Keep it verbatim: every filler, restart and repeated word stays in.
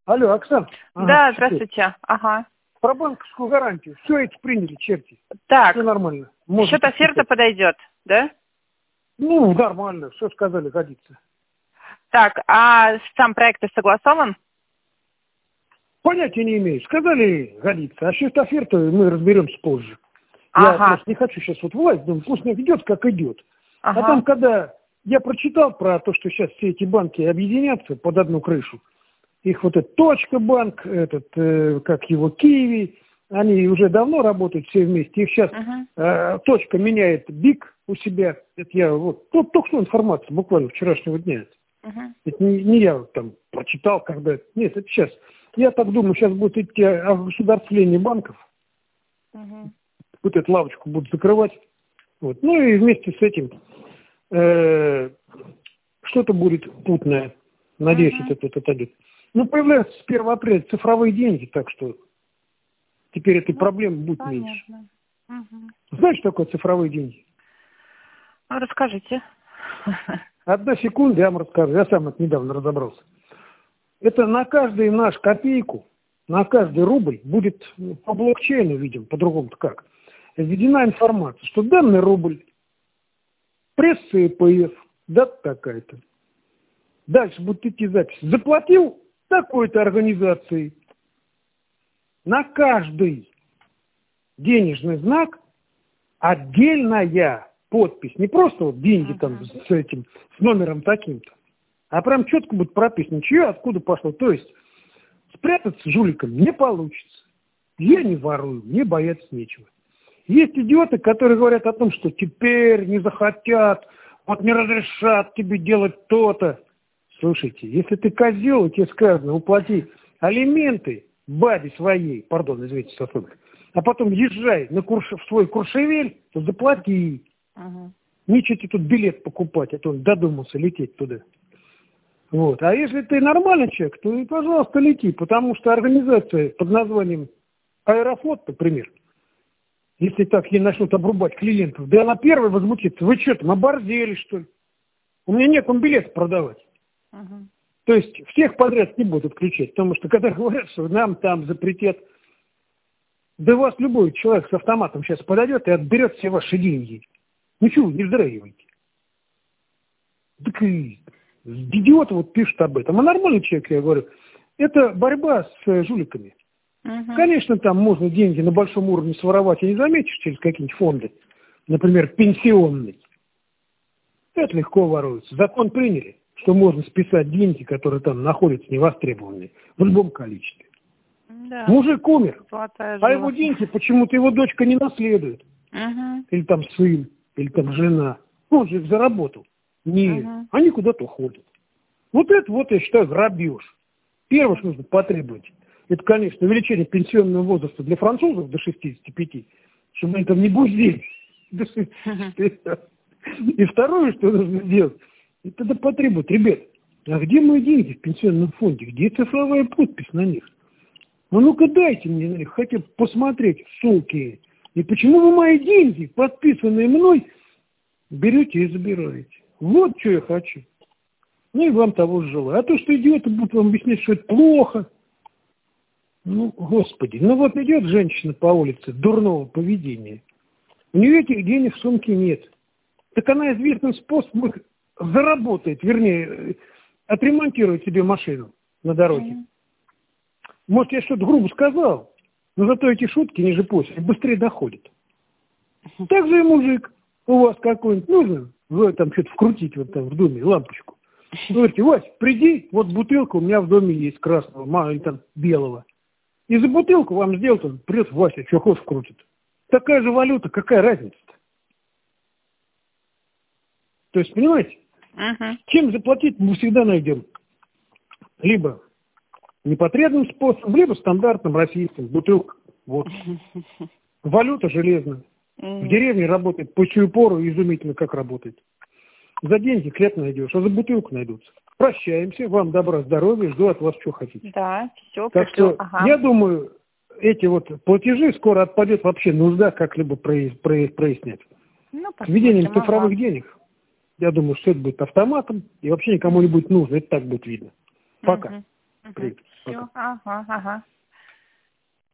Алло, Оксана. Ага, да, теперь. Здравствуйте. Ага. Про банковскую гарантию. Все это приняли, черти. Так. Все нормально. Счет оферта подойдет, да? Ну, нормально. Все сказали, годится. Так, а сам проект согласован? Понятия не имею. Сказали, годится. А счет оферта мы разберемся позже. Ага. Я просто не хочу сейчас вот власть, думаю, пусть не идет, как идет. Ага. А там, когда я прочитал про то, что сейчас все эти банки объединятся под одну крышу, их вот этот Точка банк, этот, э, как его, Киви, они уже давно работают все вместе. Их сейчас uh-huh. э, Точка меняет БИК у себя. Это я вот, ну, только что информация, буквально вчерашнего дня. Uh-huh. Это не, не я вот там прочитал, когда... Нет, это сейчас. Я так думаю, сейчас будет идти огосударствление банков. Uh-huh. Вот эту лавочку будут закрывать. Вот. Ну и вместе с этим э, что-то будет путное. Надеюсь, uh-huh. это, это отойдет. Ну, появляются с первого апреля цифровые деньги, так что теперь этой ну, проблемы будет понятно. Меньше. Угу. Знаешь, что такое цифровые деньги? Ну, расскажите. Одна секунда, я вам расскажу. Я сам это недавно разобрался. Это на каждую нашу копейку, на каждый рубль будет по блокчейну, видим, по-другому-то как, введена информация, что данный рубль, пресса и ПФ, дата такая-то. Дальше будет идти запись. Заплатил такой-то организации. На каждый денежный знак отдельная подпись. Не просто вот деньги uh-huh. там с этим, с номером таким-то, а прям четко будет прописано, чье, откуда пошло. То есть спрятаться жуликом не получится. Я не ворую, мне бояться нечего. Есть идиоты, которые говорят о том, что теперь не захотят, вот не разрешат тебе делать то-то. Слушайте, если ты козел, и тебе сказано, уплати алименты бабе своей, пардон, извините, сосуд, а потом езжай на курш... в свой Куршевель, то заплати. Uh-huh. Нечего тебе тут билет покупать, а то он додумался лететь туда. Вот. А если ты нормальный человек, то, и, пожалуйста, лети, потому что организация под названием Аэрофлот, например, если так ей начнут обрубать клиентов, да она первая возмутится. Вы что там, оборзели, что ли? У меня некому билет продавать. Uh-huh. То есть всех подряд не будут отключать, потому что когда говорят, что нам там запретят, да вас любой человек с автоматом сейчас подойдет и отберет все ваши деньги. Ничего, не вздрагивайте. Так и идиоты вот пишут об этом. А нормальный человек, я говорю, это борьба с жуликами. Uh-huh. Конечно, там можно деньги на большом уровне своровать и не заметишь через какие-нибудь фонды. Например, пенсионный. Это легко воруется. Закон приняли, что можно списать деньги, которые там находятся невостребованные, в любом количестве. Да. Мужик умер, а его деньги почему-то его дочка не наследует. Uh-huh. Или там сын, или там жена. Он же их заработал. Нет, uh-huh. они куда-то уходят. Вот это вот, я считаю, грабеж. Первое, что нужно потребовать, это, конечно, увеличение пенсионного возраста для французов до шестидесяти пяти, чтобы они там не бузили. И второе, что нужно сделать, это да потребует, ребят, а где мои деньги в пенсионном фонде? Где цифровая подпись на них? Ну ну-ка дайте мне на них, хотя бы посмотреть, суки. И почему вы мои деньги, подписанные мной, берете и забираете? Вот что я хочу. Ну и вам того же желаю. А то, что идиоты будут вам объяснять, что это плохо. Ну, господи, ну вот идет женщина по улице дурного поведения. У нее этих денег в сумке нет. Так она известным способом их заработает, вернее, отремонтирует себе машину на дороге. Mm-hmm. Может, я что-то грубо сказал, но зато эти шутки ниже пояса быстрее доходят. Mm-hmm. Так же и мужик у вас какой-нибудь нужен, вы там что-то вкрутить вот там в доме, лампочку. Вы говорите, Вась, приди, вот бутылка у меня в доме есть красного, или там белого. И за бутылку вам сделают, он придет, Вася, что хочешь вкрутит. Такая же валюта, какая разница-то? То есть, понимаете, uh-huh. чем заплатить мы всегда найдем. Либо непотребным способом, либо стандартным российским, бутылка, вот. Uh-huh. Валюта железная. Uh-huh. В деревне работает по сию пору изумительно, как работает. За деньги хлеб найдешь, а за бутылку найдутся. Прощаемся, вам добра, здоровья, жду от вас, что хотите. Да, все, так пришло. Что, ага. я думаю, эти вот платежи скоро отпадет вообще нужда как-либо прояснять. Ну, с введением цифровых ага. денег. Я думаю, что это будет автоматом, и вообще никому не будет нужно. Это так будет видно. Пока. Угу. Угу. Привет. Пока. Ага, ага.